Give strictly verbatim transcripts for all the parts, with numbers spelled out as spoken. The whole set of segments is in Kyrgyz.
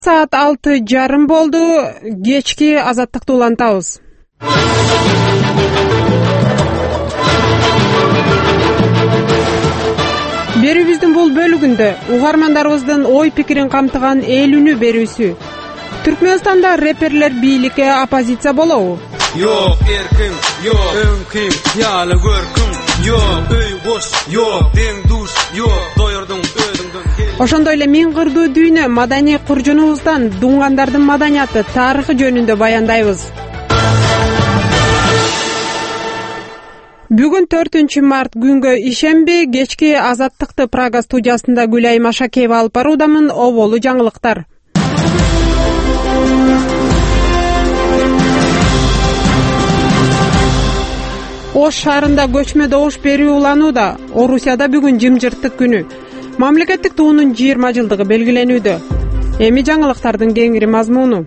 Saat алты жарым болду. Кечки азаттыкты улантабыз. Берүүбүздүн бул бөлүгүндө угармандарыбыздын ой пикирин камтыган эл үнү берүүсү. Түркмөнстанда рэперлер бийликке оппозиция болобу? Yok erkim, yok önküm, yalı görküm, yok öy boş, yok den duş, yok doyurdun ödüңдөн gel. Ошондой эле миң кырдуу дүйнө маданий куржунубуздан дуңгандардын маданияты, тарыхы жөнүндө баяндайбыз. Бүгүн төртүнчү март күнгө ишемби, кечки азаттыкты Прага студиясында Гүлай Машакеева алып баруудамын. Оболу жаңылыктар. Ош шаарында көчмө добуш берүү уланууда. Орусияда бүгүн жымжырттык күнү. Мамлекеттик туунун жыйырма жылдыгы белгиленүүдө. Эми жаңылыктардын кеңири мазмуну.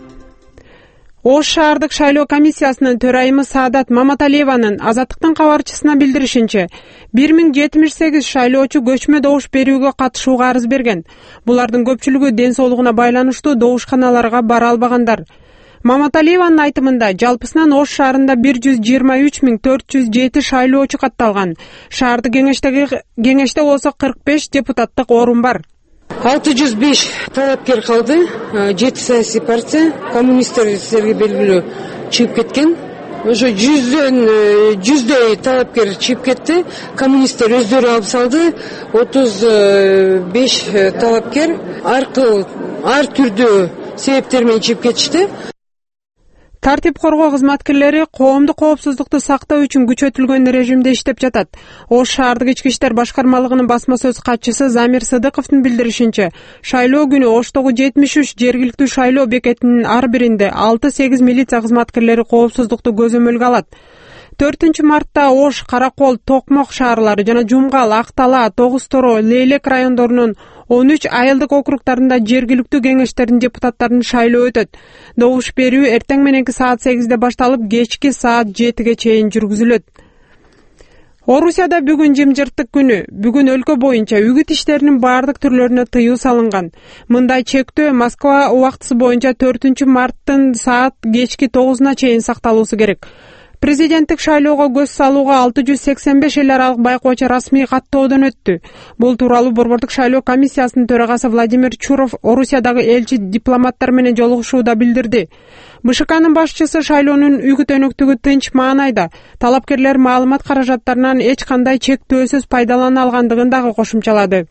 Ош шаардык шайлоо комиссиясынын төрайымы Саадат Маматалиеванын Азаттыктын кабарчысына билдиришинче, бир миң жетимиш сегиз шайлоочу көчмө добуш берүүгө катышууга арыз берген. Булардын көпчүлүгү ден соолугуна байланыштуу добушканаларга бара албагандар. Маматалиеванын айтымында жалпысынан Ош шаарында бир жүз жыйырма үч миң төрт жүз жети шайлоочу катталган. Шаардык кеңештеги кеңеште болсо кырк беш депутаттык орун бар. алты жүз беш талапкер калды. жети саясий партия, коммунисттер силерге белгилүү чыгып кеткен. Ошо жүздөн жүздөй талапкер чыгып кетти. Коммунисттер өздөрү алып салды. отуз беш талапкер ар кыл ар түрдүү себептер менен чыгып кетишти. Тартип коргоо кызматкерлери коомдук коопсуздукту сактоо үчүн күчөтүлгөн режимде иштеп жатат. Ош шаардык ички иштер башкармалыгынын басма сөз катчысы Замир Сыдыковдун билдиришинче, шайлоо күнү Оштогу жетимиш үч жергиликтүү шайлоо бекетинин ар биринде алты сегиз милиция кызматкерлери коопсуздукту көзөмөлгө алат. төртүнчү мартта Ош, Каракол, Токмок шаарлары жана Жумгал, Актала, Тогуз Торо, Лейлек райондорунун он үч айылдык округдарында жергиликтүү кеңештердин депутаттарын шайлоо өтөт. Добуш берүү эртең мененки саат сегизде башталып, кечки саат жетиге чейин жүргүзүлөт. Орусияда бүгүн жымжырттык күнү. Бүгүн өлкө боюнча үгүт иштеринин баардык түрлөрүнө тыюу салынган. Мындай чектөө Москва убактысы боюнча төртүнчү марттын саат кечки тогузуна чейин сакталуусу керек. Президенттик шайлоого көз салууга алты жүз сексен беш эл аралык байкоочу расмий каттоодон өттү. Бул тууралуу Борбордук шайлоо комиссиясынын төрагасы Владимир Чуров Орусиядагы элчи дипломаттар менен жолугушууда билдирди. БШКнын башчысы шайлоонун үгүт өнөктүгү тынч маанайда, талапкерлер маалымат каражаттарынан эч кандай чектөөсүз пайдалана алгандыгын дагы кошумчалады.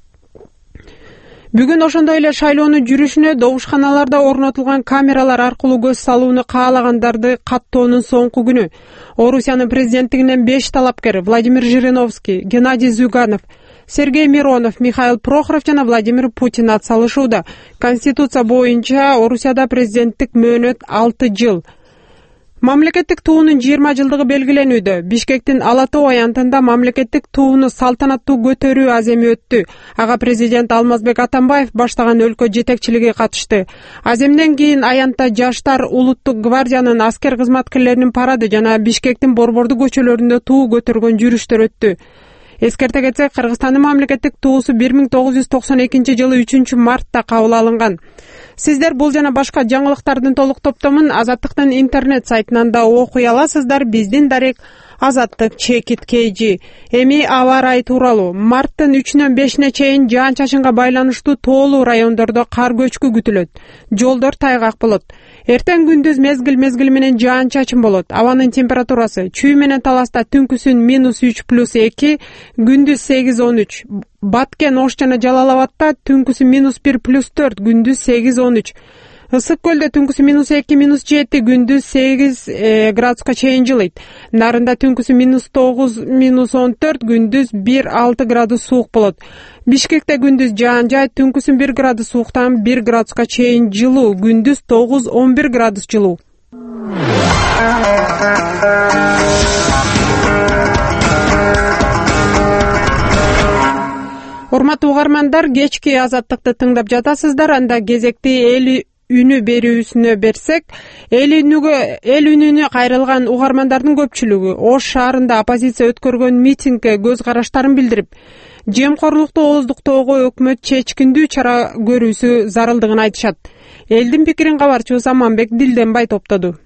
Бүгүн ошондой эле шайлоонун жүрүшүнө добушканаларда орнотулган камералар аркылуу көз салууну каалагандарды каттоонун соңку күнү. Орусиянын президенттигинен беш талапкер Владимир Жириновский, Геннадий Зюганов, Сергей Миронов, Михаил Прохоров жана Владимир Путин атсалышууда. Конституция боюнча Орусияда президенттик мөөнөт алты жыл. Мамлекеттик туунун жыйырма жылдыгы белгиленүүдө. Бишкектин Ала Тоо аянтында мамлекеттик тууну салтанаттуу көтөрүү аземи өттү. Ага президент Алмазбек Атамбаев баштаган өлкө жетекчилиги катышты. Аземден кийин аянтта жаштар улуттук гвардиянын аскер кызматкерлеринин парады жана Бишкектин борбордуу көчөлөрүндө туу көтөргөн жүрүштөр өттү. Эскерте кетсек, Кыргызстандын мамлекеттик туусу бир миң тогуз жүз токсон экинчи жылы үчүнчү мартта кабыл алынган. Сиздер бул жана башка жаңылыктардын толук топтомун Азаттыктын интернет сайтынан да окуй аласыздар. Биздин дарек Азаттык чекит kg. Эми аба ырайы тууралуу. Марттын үчүнөн бешине чейин жаан-чачынга байланыштуу тоолуу райондордо кар көчкү күтүлөт. Жолдор тайгак болот. Эртең күндүз мезгил мезгили менен жаан-чачын болот. Абанын температурасы чүй менен Таласта түнкүсүн минус үч плюс эки, күндүз сегиз он үч. Баткен, Ош жана Жалал-Абадта түнкүсү минус бир плюс төрт, күндүз сегиз он үч. Ысык көлдө түнкүсү минус эки минус жети, күндүз сегиз градуска чейин жылыйт. Нарында түнкүсү минус тогуз минус он төрт, күндүз бир алты градус суук болот. Бишкекте күндүз жаан жай, түнкүсүн бир градус сууктан бир градуска чейин жылуу, күндүз тогуз он бир градус жылуу. Урматтуу угармандар, кечки Азаттыкты тыңдап жатасыздар. Анда кезекти эл үнү берүүсүнө берсек, эл үнүгө эл үнүнө кайрылган угармандардын көпчүлүгү Ош шаарында оппозиция өткөргөн митингге көз караштарын билдирип, жемкорлукту ооздуктоого өкмөт чечкиндүү чара көрүүсү зарылдыгын айтышат. Элдин пикирин кабарчыбыз Заманбек Дилденбай топтоду.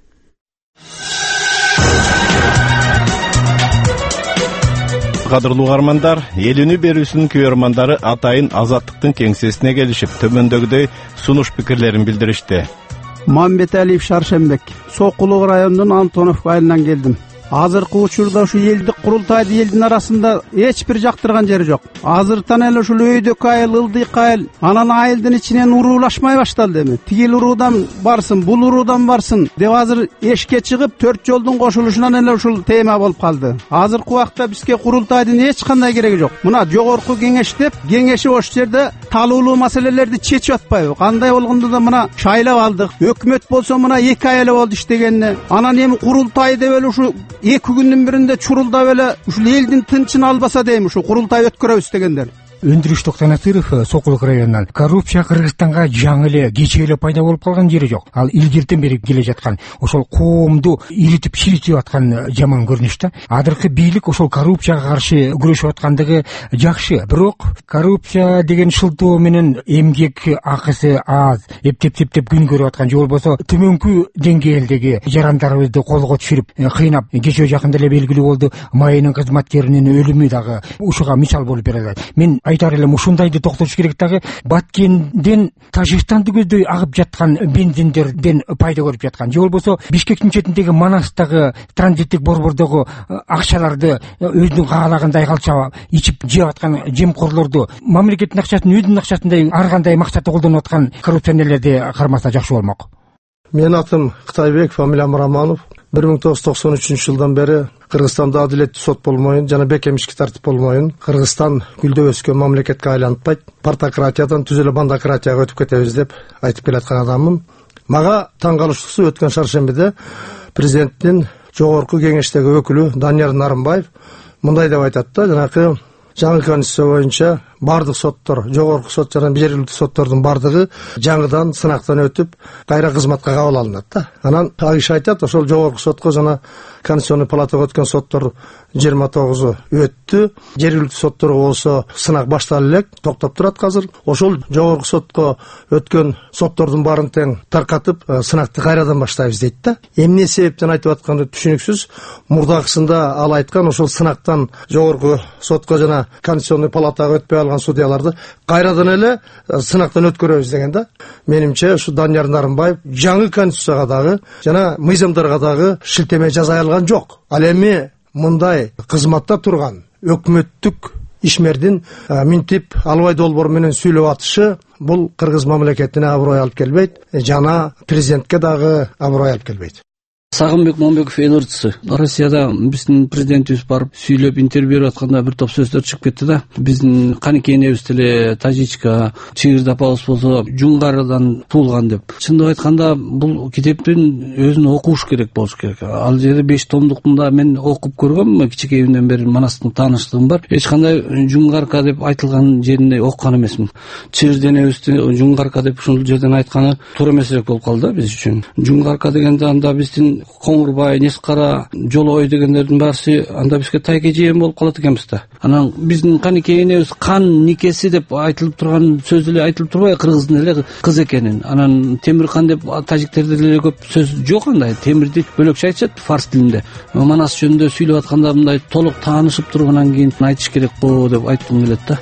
Кадырлуу угармандар, эл үнү берүүсүнүн көрөрмандары атайын Азаттыктын кеңсесине келишип, төмөндөгүдөй сунуш пикирлерин билдиришти. Мамбеталиев Шаршембек, Сокулук районунун Антоновка айылынан келдим. Азыркы учурда ушу элдик курултайды элдин арасында эч бир жактырган жери жок. Азыртан эле ушул өйдөк айыл, ылдыйк айыл, анан айылдын ичинен уруулашмай башталды эми. Тигил уруудан барсын, бул уруудан барсын деп азыр эшикке чыгып, төрт жолдун кошулушунан эле ушул тема болуп калды. Азыркы убакта бизге курултайдын эч кандай кереги жок. Мына жогорку кеңеш деп, кеңеши ошол жерде талуулуу маселелерди чечип атпайбы? Кандай болгондо да мына шайлап алдык. Өкмөт болсо мына эки ай эле болду иштегенине. Анан эми курултай деп эле ушу эки күндүн биринде чурулдап эле ушул элдин тынчын албаса дейм, ушу курултай өткөрөбүз дегендер. Өндүрүш Токтонатыров, Сокулук районунан. Коррупция Кыргызстанга жаңы эле кечээ эле пайда болуп калган жери жок. Ал илгертен бери келе жаткан, ошол коомду иритип чиритип аткан жаман көрүнүш да. Азыркы бийлик ошол коррупцияга каршы күрөшүп аткандыгы жакшы, бирок коррупция деген шылтоо менен эмгек акысы аз, эптеп-тептеп күн көрүп аткан, же болбосо төмөнкү деңгээлдеги жарандарыбызды колго түшүрүп кыйнап, кечээ жакында эле белгилүү болду, майынын кызматкеринин өлүмү дагы ушуга мисал болуп берет. Мен айтар элем, ушундайды токтотуш керек дагы. Баткенден Тажикстанды көздөй агып жаткан бензиндерден пайда көрүп жаткан, же болбосо Бишкектин четиндеги Манастагы транзиттик борбордогу акчаларды өзүнүн каалагандай калча ичип жеп аткан жемкорлорду мамлекеттин акчасын өзүнүн акчасындай ар кандай максатта колдонуп аткан коррупционерлерди кармаса жакшы болмок. Менин атым Кытайбек, фамилиям Раманов. бир миң тогуз жүз токсон үчүнчү жылдан бери Кыргызстанда адилеттүү сот болмоюн жана бекемишки тартип болмоюн, Кыргызстан гүлдөп өскөн мамлекетке айланпайт, партократиядан түз эле бандократияга өтүп кетебиз деп айтып келаткан адаммын. Мага таң калыштуусу өткөн шаршембиде президенттин жогорку кеңештеги өкүлү Данияр Нарымбаев мындай деп айтат да, жанакы жаңы конституция боюнча бардык соттор, жогорку сот жана жергиликтүү соттордун бардыгы жаңыдан сынактан өтүп, кайра кызматка кабыл алынат да. Анан киши айтат, ошол жогорку сотко жана Конституционный палатага өткөн соттор жыйырма тогузу өттү. Жергиликтүү сотторго болсо сынак башталып элек, токтоп турат азыр. Ошол жогорку сотко өткөн соттордун баарын тең таркатып, сынакты кайрадан баштайбыз дейт да. Эмне себептен айтып атканы түшүнүксүз. Мурдагысында ал айткан, ошол сынактан жогорку сотко жана Конституционный палатага өтпөй алган судьяларды кайрадан эле сынактан өткөрөбүз деген да. Менимче ушу Данияр Нарымбаев жаңы конституцияга дагы жана мыйзамдарга дагы шилтеме жаза алган жок. Ал эми мындай кызматта турган өкмөттүк ишмердин минтип албай долбоор менен сүйлөп атышы бул кыргыз мамлекетине аброй алып келбейт, жана президентке дагы аброй алып келбейт. Сагынбек Момбеков эл ырчысы. Россияда биздин президентибиз барып сүйлөп интервью берип атканда бир топ сөздөр чыгып кетти да. Биздин канекей энебиз деле тажичка, чыгырда апабыз болсо жунгардан туулган деп. Чындап айтканда бул китептин өзүн окуш керек болуш керек. Ал жерде беш томдуктун да мен окуп көргөм, кичинекейимден бери Манастын тааныштыгым бар. Эч кандай жунгарка деп айтылган жеринде окуган эмесмин. Чыгырда энебиздин жунгарка деп ушул жерден айтканы туура эмесирээк болуп калды да биз үчүн. Жунгарка дегенде анда биздин Коңурбай, Нескара, Жолой дегендердин баарысы анда бизге тайке жеген болуп калат экенбиз да. Анан биздин канекей энебиз кан никеси деп айтылып турган сөз эле айтылып турбай, кыргыздын эле кыз экенин. Анан Темиркан деп тажиктерде деле көп сөз жок андай. Темирди бөлөкчө айтышат фарс тилинде. Манас жөнүндө сүйлөп атканда мындай толук таанышып тургандан кийин айтыш керек го деп айткым келет да.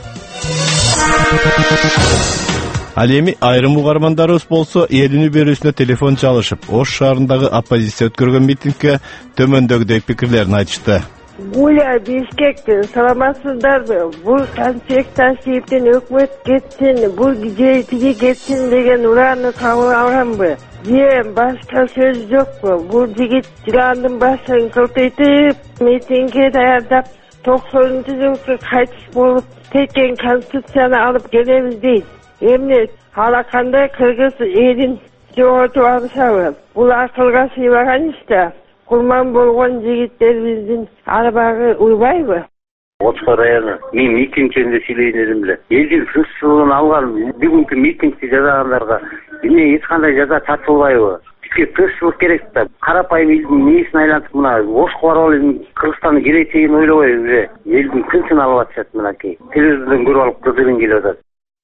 Ал эми айрым угармандарыбыз болсо эл үнү берүүсүнө телефон чалышып, Ош шаарындагы оппозиция өткөргөн митингге төмөндөгүдөй пикирлерин айтышты. Гуля, Бишкектен, саламатсыздарбы? Бул конфет ташиптен өкмөт кетсин, бул же тиги кетсин деген урааны кабыл алганбы? Же башка сөз жокпу? Бул жигит жыландын башын кылтыйтып, митингге даярдап, токсонунчу жылкы кайтыш болуп кеткен конституцияны алып келебиз дейт. Эмне алакандай кыргыз элин жоготуп алышабы? Бул акылга сыйбаган иш да. Курман болгон жигиттерибиздин арбагы уйбайбы? Ош району мен митинг жөнүндө сүйлөйүн дедим эле. Элдин тынччылыгын алган бүгүнкү митингди жасагандарга эмне эч кандай жаза тартылбайбы? Бизге тынччылык керек да. Карапайым элдин мээсин айлантып мына Ошко барып эле Кыргызстандын келечегин ойлобой эле элдин тынчын алып атышат мынакей. Телевизордон көрүп алып кызыгын келип атат.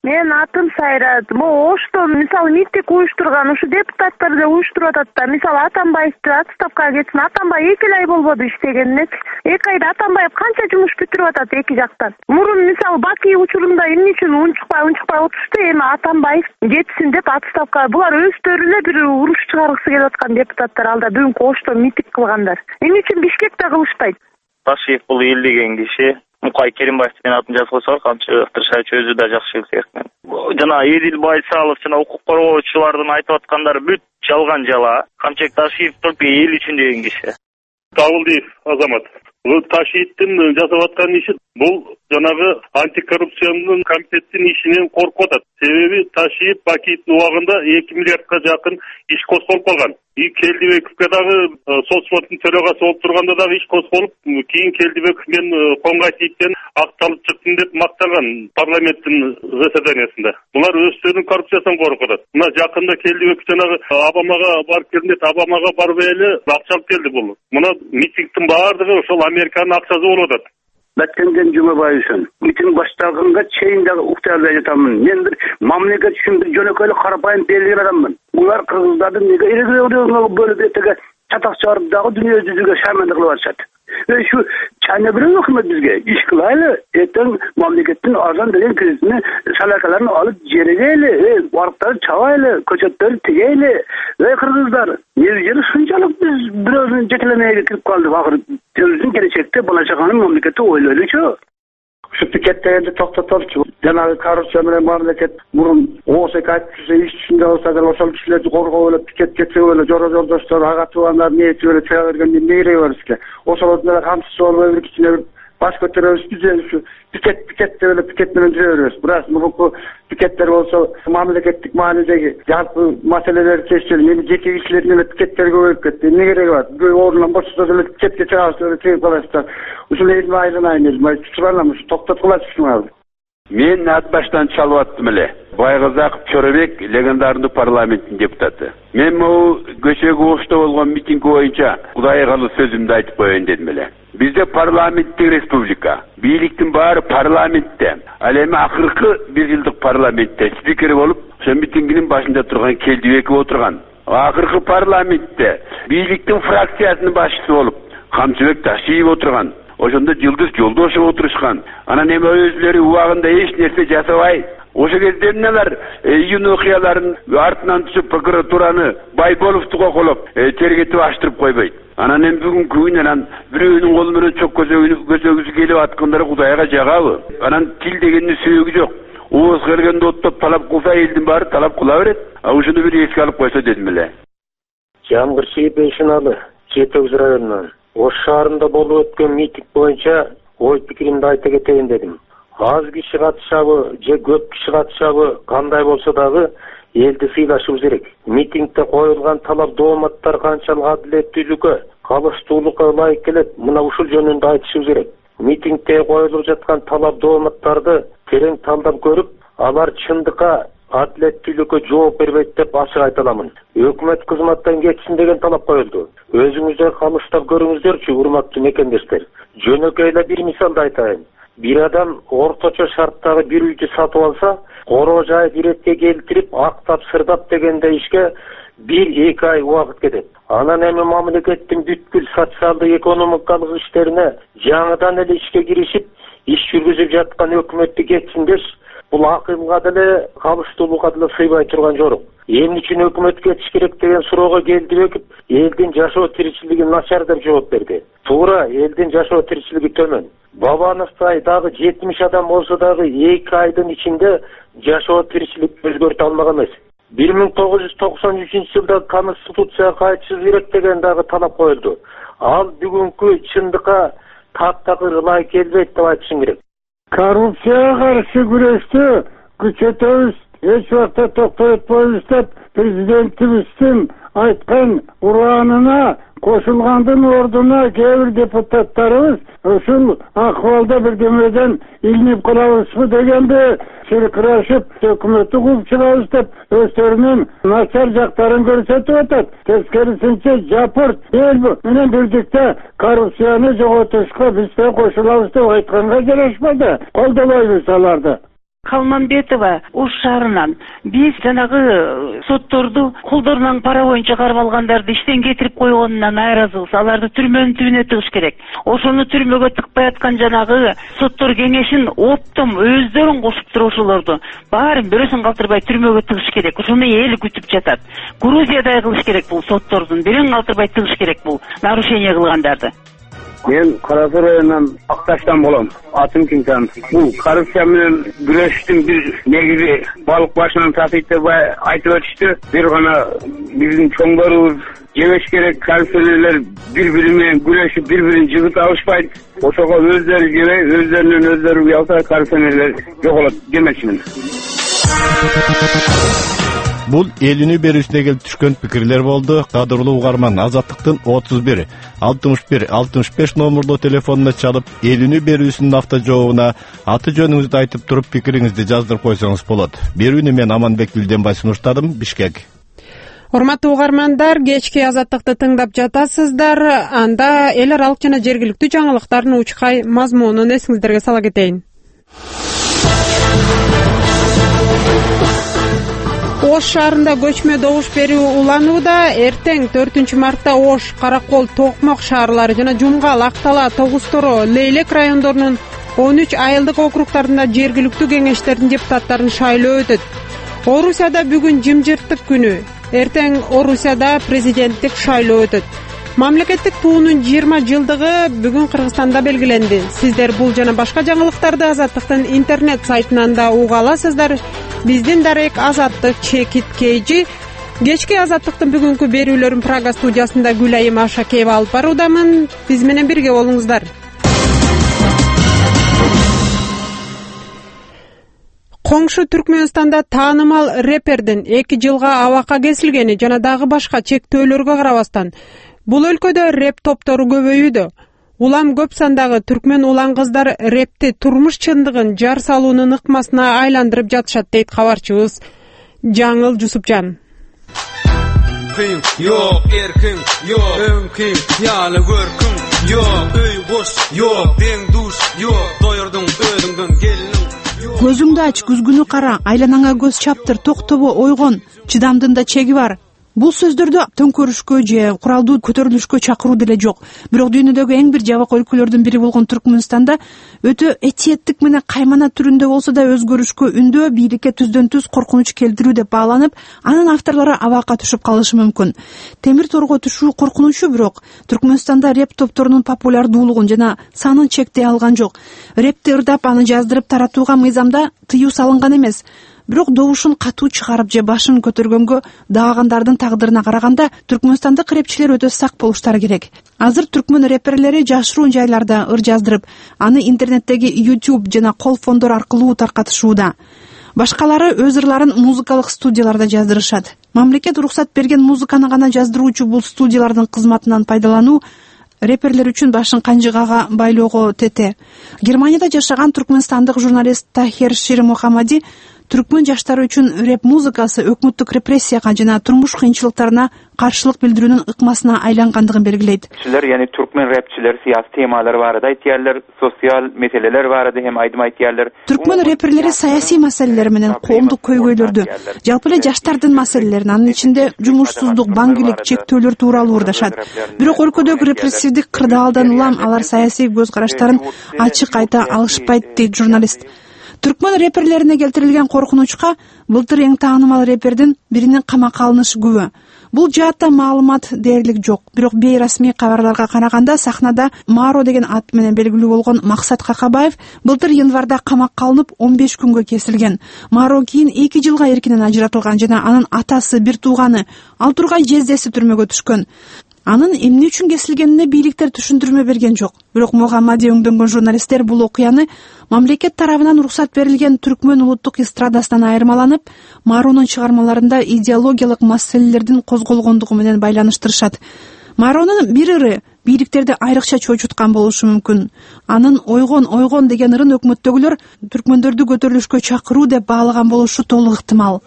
Менин атым Сайрат. Могу Ошто мисалы митинг уюштурган ушу депутаттар да уюштуруп атат да. Мисалы Атамбаевди отставкага кетсин. Атамбай эки ай болбоду иштегенине. эки айда Атамбаев канча жумуш бүтүрүп атат эки жактан. Мурун мисалы Баки учурунда эмне үчүн унчукпай унчукпай отурушту, эми Атамбаев кетсин деп отставкага. Булар өздөрү эле бир уруш чыгаргысы келип аткан депутаттар алда бүгүнкү Ошто митинг кылгандар. Эмне үчүн Бишкекте кылышпайт? Ташиев бул эл деген киши Мукай Керимбаев деген атын жазып койсо камчы ыктырышайчы өзү да жакшы эл сыяктуу. Жана Эдил Байсалов жана укук коргоочулардын айтып аткандары бүт жалган жала. Камчек Ташиев только эл үчүн деген киши. Табылдиев Азамат. Бул Ташиевдин жасап аткан иши бул жанагы антикоррупциянын комитеттин ишинен коркуп атат. Себеби Ташиев Бакиевдин убагында эки миллиардка жакын иш козголуп калган. И Келдибековке дагы соцфонддун төрагасы болуп турганда дагы иш козголуп, кийин Келдибеков мен Коңгатиевден акталып чыктым деп мактаган парламенттин заседаниясында. Булар өздөрүнүн коррупциясынан коркуп атат. Мына жакында Келдибеков жанагы Обамага барып келди, Обамага барбай эле акча алып келди бул. Мына митингдин баардыгы ошол Американын акчасы болуп атат. Бәттенден Жумабай үчүн митинг башталганга чейин дагы уктай албай жатамын. Мен бир мамлекет үчүн бир жөнөкөйлүк карапайым белгилер адаммын. Булар кыргыздардын неге эрегелерин бөлүп этеге чатак чыгарып дагы дүйнө жүзүгө шармандык кылып атышат. Ve şu çayna bilen hükümet bizge iş kılaylı eten mamleketin azan degen krizini salakalarını alıp jeregeyle ve varıkları çavaylı köçetleri tigeyle ve kırgızlar nevjeri şunçalık biz birazını cekelemeye getirip kaldık ahır terörizm gelecekte balacağının mamleketi oylaylı şu. Şu piketlerinde toktatıp genel korrupsiyanın mamleket burun oğuzak aytçısı iş içinde olsa da osal kişilerdi korku öyle piket geçse öyle jora jordostor agatıvanlar niyeti öyle çağırgen ne gereği var işte. Osal odunlar hamsısı olma bir kişine baş götürüyoruz güzel şu piket piket de öyle piketlerini diyoruz. Burası bu piketler olsa mamleketlik manideki yargı meseleleri çeşitli yeni jeki kişilerin öyle piketleri koyup gitti. Ne gereği var? Oradan boşsuz öyle piket geçer ağzı öyle teyip alaşlar. Usul eğilme ayrına aynıyız. Tutulanlamış. Toktatılar çıkmadı. Men at baştan çalıp attım ele. Baygazak Çorabek legendarный parlamentin deputatı. Men bu göçегі Oş'ta olgan miting boyunca Kudaygalı sözümde aytıp koyun dedim ele. Bizde parlamenttik respublika. Biyiliktin bari parlamentте. Al emi akırkı bir yıldık parlamentте. Spikeri olup, şu mitinginin başında turgan Keldibekov oturgan. Akırkı parlamentте. Biyiliktin fraksiyasının başçısı olup, Kamçыбек Taşиев oturgan. Oşunda Yıldız Joldoşov oturuşkan. Ana neme özleri uağında hiç nerse jasabay. Oşa kezde neler iyun okuyalaарын артынан түсүп прокуратураны Байболовду коколоп тергетип аштырып койбойт. Анан эми бүгүн күнүнөн бирөөнүн колу менен чок көзөгүсү келип аткандары Кудайга жагабы. Анан тил дегендин сөөгү жок. Ооз келгенде оттоп талап кылса элдин баары талап кыла берет. А ушуну бир эске алып койсо дедим эле. Жамгыр Шейбешиналы жети өгүз районунан Ош шаарында болуп өткөн митинг боюнча ой пикиримди айта кетейин дедим. Аз киши катышабы же көп киши катышабы кандай болсо дагы элди сыйлашыбыз керек. Митингде коюлган талап дооматтар канчалык адилеттүүлүккө, калыштуулукка ылайык келет, мына ушул жөнүндө айтышыбыз керек. Митингде коюлуп жаткан талап дооматтарды терең талдап көрүп, алар чындыкка адилеттүүлүккө жооп бербейт деп ачык айта аламын. Өкмөт кызматтан кетсин деген талап коюлду. Өзүңүздөр камыштап көрүңүздөрчү, урматтуу мекендештер. Жөнөкөй эле бир мисалды айтайын. Bir adam ortaça şarttagı bir uydu satıp alsa, koroo jay biretke keltirip, aktap, sırdap degende işke bir iki ay vaqt kedet. Anan emi mamlekettin бүткүл социалдык экономикалык иштерине жаңыдан эле ишке киришип, иш жүргүзүп жаткан өкмөттү кетсин деш, бул акылга деле, кабыштуулукка деле сыйбай турган жорук. Эмне үчүн өкмөт кетиш керек деген суроого Келдибеков элдин жашоо тиричилиги начар деп жооп берди. Туура, элдин жашоо тиричилиги төмөн. Бабановтай дагы жетимиш адам болсо дагы эки айдын ичинде жашоо тиричилик өзгөртө алмак эмес. бир миң тогуз жүз токсон үчүнчү жылда конституцияга кайтышыбыз керек деген дагы талап коюлду. Ал бүгүнкү чындыкка таптакыр ылайык келбейт деп айтышым керек. Коррупцияга каршы күрөштү күчөтөбүз, эч убакта токтой этпейбиз деп президентибиздин айткан ураанына кошулгандын ордуна кээ бир депутаттарыбыз ушул акыбалда бирдемеден илинип калабызбы дегенде чыркырашып өкмөттү кууп чыгабыз деп өздөрүнүн начар жактарын көрсөтүп атат. Тескерисинче жапырт эл менен бирдикте коррупцияны жоготушка биз да кошулабыз деп айтканга жарашпады. Колдобойбуз аларды. Калмамбетова Ош шаарынан биз жанагы сотторду колдорунан пара боюнча карып алгандарды иштен кетирип койгонунан нааразыбыз. Аларды түрмөнүн түбүнө тыгыш керек. Ошону түрмөгө тыкпай аткан жанагы соттор кеңешин оптом өздөрүн кошуп туруп ошолорду баарын бирөөсүн калтырбай түрмөгө тыгыш керек. Ошону эл күтүп жатат. Грузиядай кылыш керек бул соттордун бирин калтырбай тыгыш керек бул нарушение кылгандарды. Мен Карасу районунан Акташтан болом. Атым Кинсан. Бул коррупция менен күрөштүн бир негизи балык башынан тартыйт деп айтып өтүштү. Бир гана биздин чоңдорубуз жебеш керек, коррупционерлер бири-бири менен күрөшүп, бири-бирин жыгыт алышпайт. Ошого өздөрү жебей, өздөрүнөн өздөрү уялса коррупционерлер жоголот демекчимин. Бул эл үнү берүүсүнө келип түшкөн пикирлер болду. Кадырлуу угарман Азаттыктын отуз бир алтымыш бир алтымыш беш номурлуу телефонуна чалып, эл үнү берүүсүнүн автожообуна аты жөнүңүздү айтып туруп пикириңизди жаздырып койсоңуз болот. Берүүнү мен Аманбек Билденбай сунуштадым, Бишкек. Урматтуу угармандар, кечки Азаттыкты тыңдап жатасыздар. Анда эл аралык жана жергиликтүү жаңылыктардын учкай мазмунун эсиңиздерге сала кетейин. Ош шаарында көчмө добуш берүү уланууда. Эртең төртүнчү мартта Ош, Каракол, Токмок шаарлары жана Жумгал, Актала, Тогуз-Торо, Лейлек райондорунун он үч айылдык округтарында жергиликтүү кеңештердин депутаттарын шайлоо өтөт. Орусияда бүгүн жымжырттык күнү. Эртең Орусияда президенттик шайлоо өтөт. Мамлекеттик туунун жыйырма жылдыгы бүгүн Кыргызстанда белгиленди. Сиздер бул жана башка жаңылыктарды Азаттыктын интернет сайтынан да уга аласыздар. Биздин дарек Азаттык чекит кейжи. Кечки Азаттыктын бүгүнкү берүүлөрүн Прага студиясында Гүлайым Ашакеева алып баруудамын. Биз менен бирге болуңуздар. Коңшу Түркмөнстанда таанымал рэпердин эки жылга абакка кесилгени жана дагы башка чектөөлөргө карабастан бул өлкөдө рэп топтору көбөйүүдө. Улам көп сандагы түркмөн улан кыздар рэпти турмуш чындыгын жар салуунун ыкмасына айландырып жатышат дейт кабарчыбыз Жаңыл Жусупжан. Kıyım yok, erkin yok, ömkin, yalı görkün yok, öy boş yok, den duş yok, doyurdun ödüngün gelinin. Көзүңдү ач, күзгүнү кара, айланаңа көз чаптыр, токтобо ойгон, чыдамдын да чеги бар. Бул сөздөрдө төңкөрүшкө же куралдуу көтөрүлүшкө чакыруу деле жок. Бирок дүйнөдөгү эң бир жабык өлкөлөрдүн бири болгон Түркмөнстанда өтө этиеттик менен каймана түрүндө болсо да өзгөрүшкө үндөө, бийликке түздөн түз коркунуч келтирүү деп бааланып, анын авторлору абакка түшүп калышы мүмкүн. Темир торго түшүү коркунучу, бирок Түркмөнстанда рэп топторунун популярдуулугун жана санын чектей алган жок. Рэпти ырдап, аны жаздырып таратууга мыйзамда тыюу салынган эмес. Бирок добушун катуу чыгарып же башын көтөргөнгө даагандардын тагдырына караганда түркмөнстандык рэпчилер өтө сак болуштары керек. Азыр түркмөн рэперлери жашыруун жайларда ыр жаздырып, аны интернеттеги YouTube жана кол фондор аркылуу таркатышууда. Башкалары өз ырларын музыкалык студияларда жаздырышат. Мамлекет уруксат берген музыканы гана жаздыруучу бул студиялардын кызматынан пайдалануу рэперлер үчүн башын канжыгага байлоого тете. Германияда жашаган түркмөнстандык журналист Тахир Ширимухамади түркмөн жаштары үчүн рэп музыкасы өкмөттүк репрессияга жана турмуш кыйынчылыктарына каршылык билдирүүнүн ыкмасына айлангандыгын белгилейт. Рэпчилер, яни түркмөн рэпчилер саясий темалар бар да, айтыялар, социал маселелер бар да, hem айдым айтыялар. Түркмөн рэперлери саясий маселелер менен коомдук көйгөйлөрдү, жалпы эле жаштардын маселелерин, анын ичинде жумушсуздук, баңгилик, чектөөлөр тууралуу ырдашат. Бирок өлкөдөгү репрессивдик кырдаалдан улам алар саясий көз караштарын ачык айта алышпайт, дейт журналист. Түркмөн рэперлерине келтирилген коркунучка былтыр эң таанымал рэпердин биринин камакка алынышы күбө. Бул жаатта маалымат дээрлик жок, бирок бейрасмий кабарларга караганда сахнада Маро деген ат менен белгилүү болгон Максат Какабаев былтыр январда камакка алынып он беш күнгө кесилген. Маро кийин эки жылга эркинен ажыратылган жана анын атасы, бир тууганы, ал тургай жездеси түрмөгө түшкөн. Анын эмне үчүн кесилгенине бийликтер түшүндүрмө берген жок. Бирок Мухаммади өңдөнгөн журналисттер бул окуяны мамлекет тарабынан уруксат берилген түркмөн улуттук эстрадасынан айырмаланып, Маронун чыгармаларында идеологиялык маселелердин козголгондугу менен байланыштырышат. Маронун бир ыры бийликтерди айрыкча чочуткан болушу мүмкүн. Анын ойгон ойгон деген ырын өкмөттөгүлөр түркмөндөрдү көтөрүлүшкө чакыруу деп баалаган болушу толук ыктымал.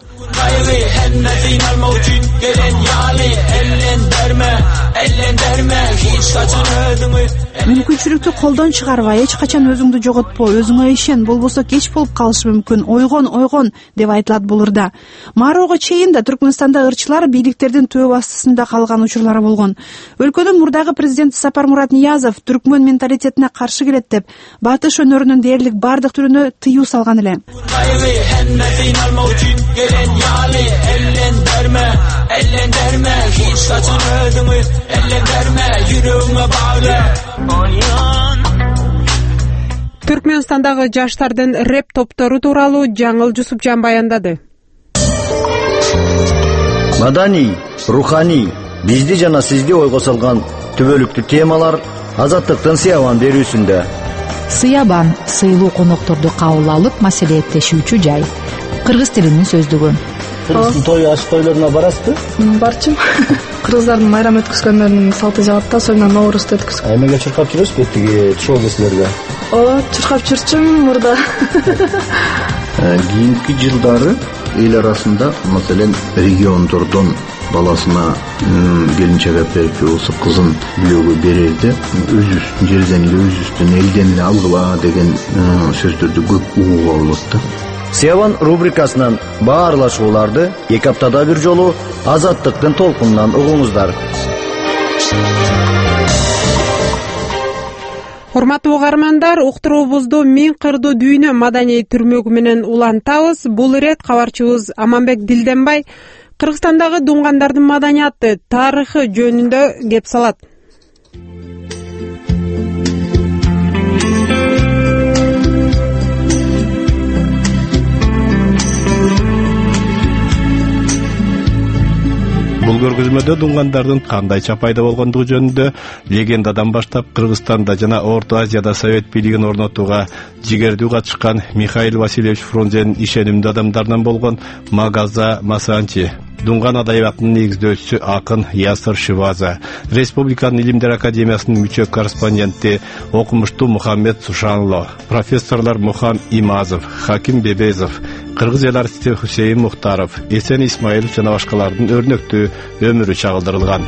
мүмкүнчүлүктү колдон чыгарбай, эч качан өзүңдү жоготпо, өзүңө ишен, болбосо кеч болуп калышы мүмкүн. Ойгон, ойгон деп айтылат бул ырда. Марууга чейин да Түркмөнстанда ырчылар бийликтердин төө астысында калган учурлары болгон. Өлкөнүн мурдагы президенти Сапармурат Ниязов түркмөн менталитетине каршы келет деп, батыш өнөрүнүн дээрлик бардык түрүнө тыюу салган эле. Түркмөнстандагы жаштардын рэп топтору тууралуу Жаңыл Жусупжан баяндады. Маданий, руханий, бизди жана сизди ойго салган түбөлүктүү темалар Азаттыктын Сыябан берүүсүндө. Сыябан сыйлуу конокторду кабыл алып маселелеттешүүчү жай. Кыргыз тилинин сөздүгү. Кыргыздын той аш тойлоруна барасызбы? Барчым. Кыргыздардын майрам өткөзгөндөрүнүн салты жагат, особенно Ноорузду өткөзгөн. Эмеге чуркап жүрөсүзбү тиги шоу кесилерге? Ооба, чуркап жүрчүм мурда. Кийинки жылдары эл арасында, маселен, региондордон баласына келинчек берип болсо кызын бирөөгө берерде өзүбүздүн жерден эле, өзүбүздүн элден эле алгыла деген сөздөрдү көп угууга болот да. Сыябан рубрикасынан баарлашууларды эки аптада бир жолу Азаттыктын толкунунан угуңуздар. Урматтуу угармандар, уктуруубузду Миң кырдуу дүйнө маданий түрмөгү менен улантабыз. Бул ирет кабарчыбыз Аманбек Дилденбай Кыргызстандагы дуңгандардын маданияты, тарыхы жөнүндө кеп салат. Бул көргөзмөдө дуңгандардын кандайча пайда болгондугу жөнүндө легендадан баштап Кыргызстанда жана Орто Азияда совет бийлигин орнотууга жигердүү катышкан Михаил Васильевич Фрунзенин ишенимдүү адамдарынан болгон Магаза Масанчи, дуңган адабиятынын негиздөөчүсү акын Ясыр Шиваза, Республиканын Илимдер академиясынын мүчө корреспонденти окумуштуу Мухаммед Сушанло, профессорлор Мухан Имазов, Хаким Бебезов, кыргыз эл артисти Хусейин Мухтаров, Эсен Исмаилов жана башкалардын өрнөктүү өмүрү чагылдырылган.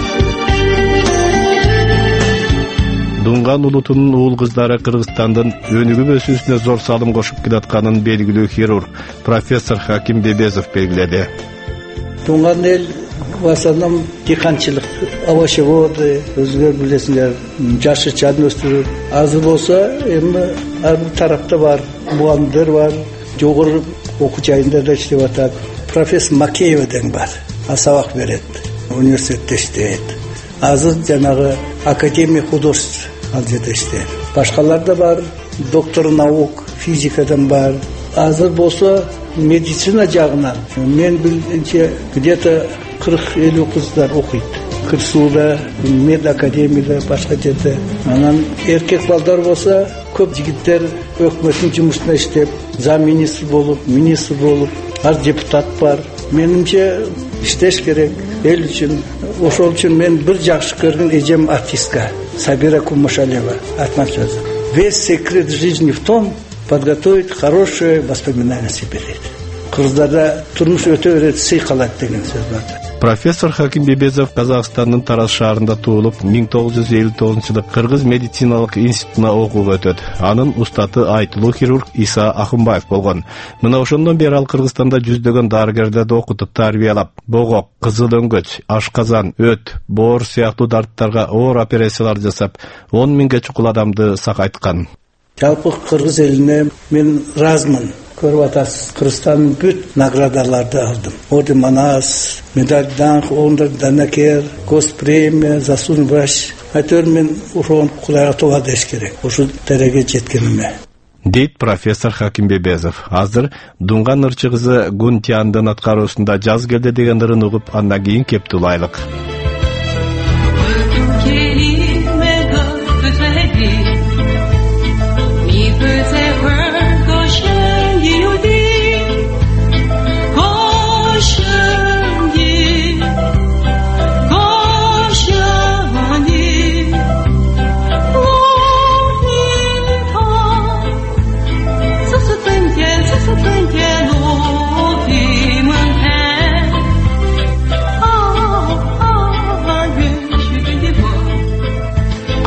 Дуңган улутунун уул кыздары Кыргызстандын өнүгүп өсүүсүнө зор салым кошуп келатканын белгилүү хирург профессор Хаким Бебезов белгиледи. Дуңган эл в основном дыйканчылык, овощеводы, өзүңөр билесиңер, жашычан өстүрүп. Азыр болсо эми ар бир тарапта бар, мугалимдер бар, жогору окуу жайында да иштеп атат. Профессор Макеева деген бар, сабак берет, университетте иштейт. Азыр жанагы академия художеств ал жерде иштейт. Башкалар да бар, доктор наук, физикадан бар. Азыр болсо медицина жагынан мен билгенче где-то кырк элүү кыздар окуйт. Кырсууда, мед академияда, башка жерде. Анан эркек балдар болсо көп жигиттер өкмөттүн жумушуна иштеп, зам министр болуп, министр болуп, ар депутат бар. Менимче иштеш керек эл үчүн. Ошол үчүн мен бир жакшы көргөн эжем артистка Сабира Кумашалева айткан сөзү. Весь секрет жизни в том, подготовить хорошее воспоминание себе. Кыргыздарда турмуш өтө берет, сый калат деген сөз бар. Профессор Хаким Бебезов Казакстандын Тараз шаарында туулуп, миң тогуз жүз элүү тогузунчу жылы Кыргыз медициналык институтуна окууга өтөт. Анын устаты айтылуу хирург Иса Акымбаев болгон. Мына ошондон бери ал Кыргызстанда жүздөгөн дарыгерлерди окутуп тарбиялап, богок, кызыл өңгөч, ашказан, өт, боор сыяктуу дарттарга оор операциялар жасап, он миңге чукул адамды сакайткан. Жалпы кыргыз элине мен размын. Көрүп атасыз, Кыргызстандын бүт наградаларды алдым. Орден Манас, медаль Данх, Ондер Данакер, Госпремия, заслуженный врач. Айтор мен ушон Кудайга тоба деш керек. Ушу тереге жеткениме. Дейт профессор Хаким Бебезов. Азыр дуңган ырчы кызы Гунтяндын аткаруусунда жаз келди деген ырын угуп, андан кийин кептулайлык.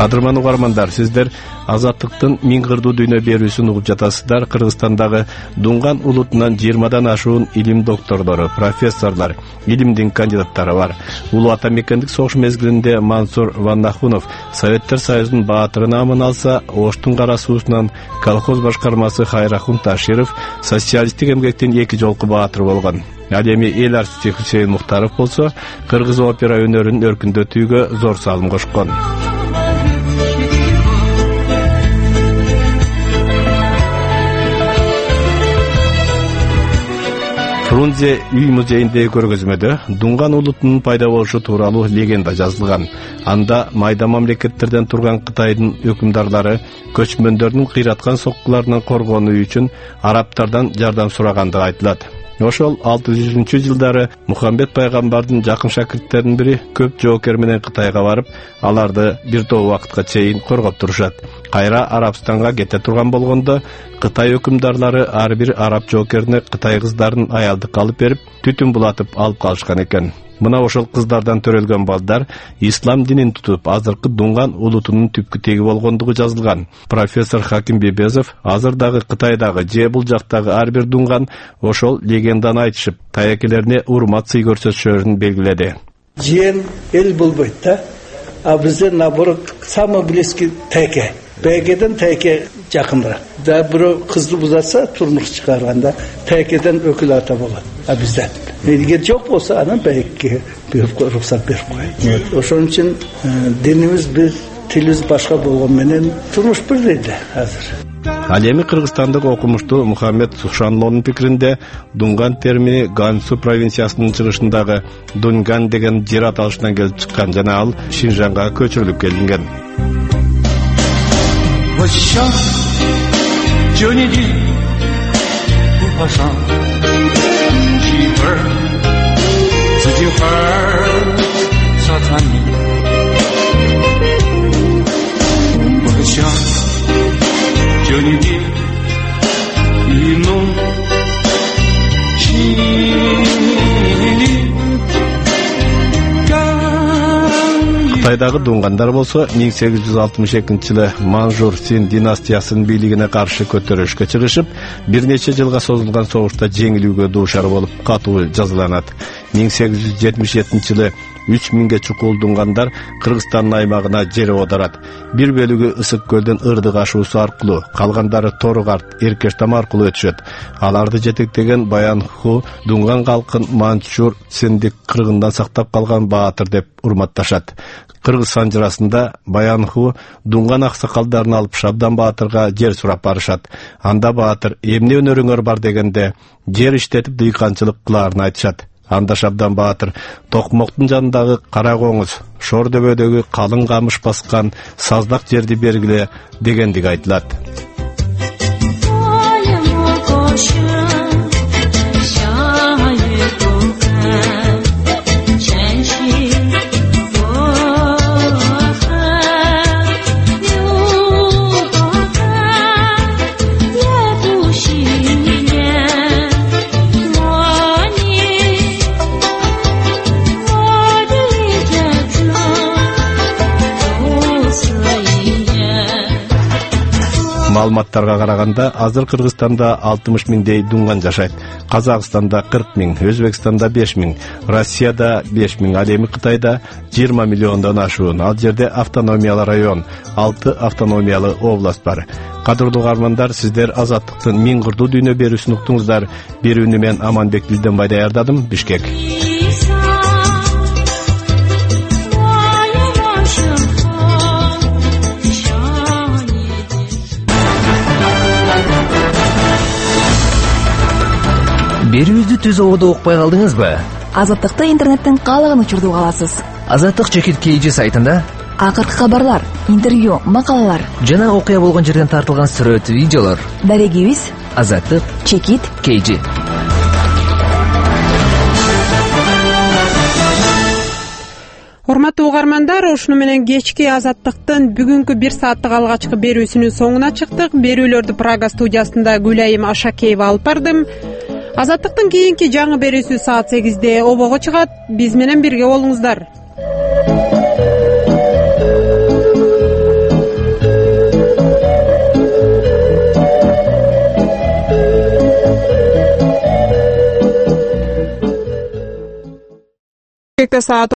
Кадырман угармандар, сиздер Азаттыктын миң кырдуу дүйнө берүүсүн угуп жатасыздар. Кыргызстандагы Дунган улутунан жыйырмадан ашуун илим докторлору, профессорлор, илимдин кандидаттары бар. Улуу ата мекендик согуш мезгилинде Мансур Ваннахунов Советтер Союзунун баатыры наамын алса, Оштун кара суусунан колхоз башкармасы Хайрахун Таширов социалисттик эмгектин эки жолку баатыры болгон. Ал эми эл артисти Хусейин Мухтаров болсо, кыргыз опера өнөрүнүн өркүндөтүүгө зор салым кошкон. Фрунзе үй музейиндеги көргөзмөдө Дунган улутунун пайда болушу тууралуу легенда жазылган. Анда майда мамлекеттерден турган Кытайдын өкүмдарлары көчмөндөрдүн кыйраткан соккуларынан коргонуу үчүн араптардан жардам сурагандыгы айтылат. Ошол алты жүзүнчү жылдары Мухаммед пайгамбардын жакын шакирттеринин бири көп жоокер менен Кытайга барып, аларды бир топ убакытка чейин коргоп турушат. Кайра Арабстанга кете турган болгондо Кытай өкүмдарлары ар бир араб жоокерине Кытай кыздарын аялдыкка алып берип, түтүн булатып алып калышкан экен. Мына ошол кыздардан төрөлгөн балдар ислам динин тутуп, азыркы Дунган улутунун түпкү теги болгондугу жазылган. Профессор Хаким Бебезов азырдагы Кытайдагы же бул жактагы ар бир Дунган ошол легенданы айтышып, таякелерине урмат сый көрсөтүшөрүн белгиледи. Жиен эл болбойт да, а бизде наоборот самый близкий таяке. Бәйгеден тәйке жақынырақ. Да бирөө кызды бузатса, турмуш чыгарганда тәйкеден өкүл ата болот. А бизден эгер жок болсо, анан бәйгеге рухсат берип коет. Ошон үчүн динибиз бир, тилибиз башка болгон менен турмуш бир эле азыр. Ал эми кыргызстандык окумуштуу Мухаммед Сухшанлонун пикиринде Дунган термини Гансу провинциясынын чыгышындагы Дунган деген жер аталышынан келип чыккан жана ал Шинжанга көчүрүлүп келинген. 我想就你的不爬上一份自己份沙滩里，我想就你的一梦心里。 Кытайдагы Дунгандар болсо миң сегиз жүз алтымыш экинчи жылы Манжур Син династиясынын бийлигине каршы көтөрүлүшкө чыгышып, бир нече жылга созулган согушта жеңилүүгө дуушар болуп, катуу жазаланат. миң сегиз жүз жетимиш жетинчи жылы үч миңге чукул Дунгандар Кыргызстандын аймагына жер оодарат. Бир бөлүгү Ысык көлдөн Ырдык ашуусу аркылуу, калгандары Торугарт, Эркештам аркылуу өтүшөт. Аларды жетектеген Баян Ху Дунган калкын Манчжур Синдик кыргындан сактап калган баатыр деп урматташат. Кыргыз санжырасында Баян Ху Дунган аксакалдарын алып Шабдан баатырга жер сурап барышат. Анда баатыр эмне өнөрүңөр бар дегенде жер иштетип дыйканчылык кылаарын айтышат. Анда Шабдан баатыр Токмоктун жанындагы Кара Коңуз, Шор дөбөдөгү калың камыш баскан саздак жерди бергиле дегендиги айтылат. Маалыматтарга караганда, азыр Кыргызстанда алтымыш миңдей Дунган жашайт. Казакстанда кырк миң, Өзбекстанда беш миң, Россияда беш миң, ал эми Кытайда жыйырма миллиондон ашуун. Ал жерде автономиялы район, алты автономиялы область бар. Кадырлуу угармандар, сиздер Азаттыктын миң кырдуу дүйнө берүүсүн уктуңуздар. Берүүнү мен Аманбек Билденбай даярдадым, Бишкек. Берүүбүздү түз ободо укпай калдыңызбы? Азаттыкты интернеттен каалаган учурда уга аласыз. Азаттык чекит Кейжи сайтында акыркы кабарлар, интервью, макалалар жана окуя болгон жерден тартылган сүрөт, видеолор. Дарегибиз Азаттык чекит Кейжи. Урматтуу угармандар, ушуну менен кечки Азаттыктын бүгүнкү бир сааттык алгачкы берүүсүнүн соңуна чыктык. Берүүлөрдү Прага студиясында Гүлайым Ашакеева алып бардым. Азаттыктын кийинки жаңы берүүсү саат сегизде обого чыгат. Биз менен бирге болуңуздар. саат